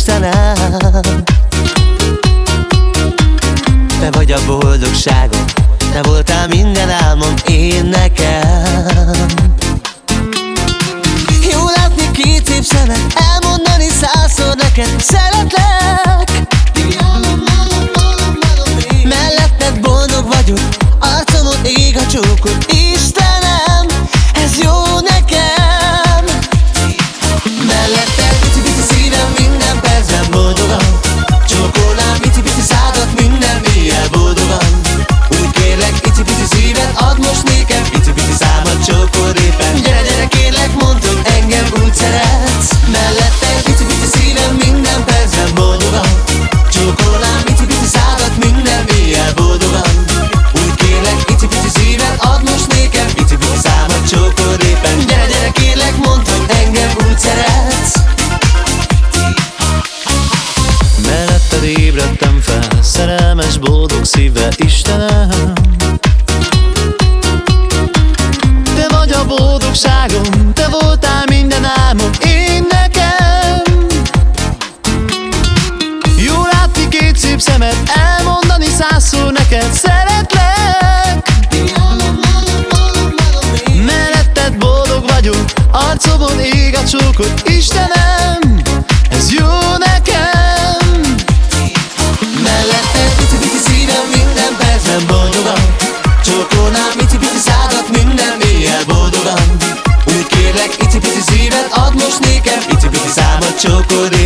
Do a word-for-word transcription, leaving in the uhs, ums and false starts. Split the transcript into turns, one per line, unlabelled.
Istenem. Te vagy a boldogságom, te voltál minden álmom én nekem. Jó látni két szép szemed, elmondani százszor neked szeretlek. Melletted boldog vagyok, arcomon ég a csókod. Istenem, ez jó nekem. Melletted pici-pici szívem minden percben boldogan. Csókolnám pici-pici szádat minden éjjel boldogan. Úgy kérlek, pici-pici szíved, add most nékem pici-pici számat csókol éppen. Gyere, gyere, kérlek, mondd, hogy engem úgy szeretsz. Melletted pici-pici szívem minden percben boldogan. Csókolnám pici-pici szádat minden éjjel boldogan. Úgy kérlek, pici-pici szíved, add most nékem pici-pici számat csókol éppen. Gyere, gyere, kérlek, mondd, hogy engem úgy szeretsz. Melletted ébredtem fel, szerelmes, boldog szívvel, Istenem. Te vagy a boldogságom, te voltál minden álmom én nekem. Jó látni két szép szemed, elmondani százszor neked szeretlek. Melletted boldog vagyok, arcomon ég a csókod. Istenem, ez jó nekem. Melletted pici-pici szívem minden percben boldogan. Csókolnám pici-pici szádat minden éjjel boldogan. Úgy kérlek, pici-pici szíved, add most nékem pici-pici számat csókod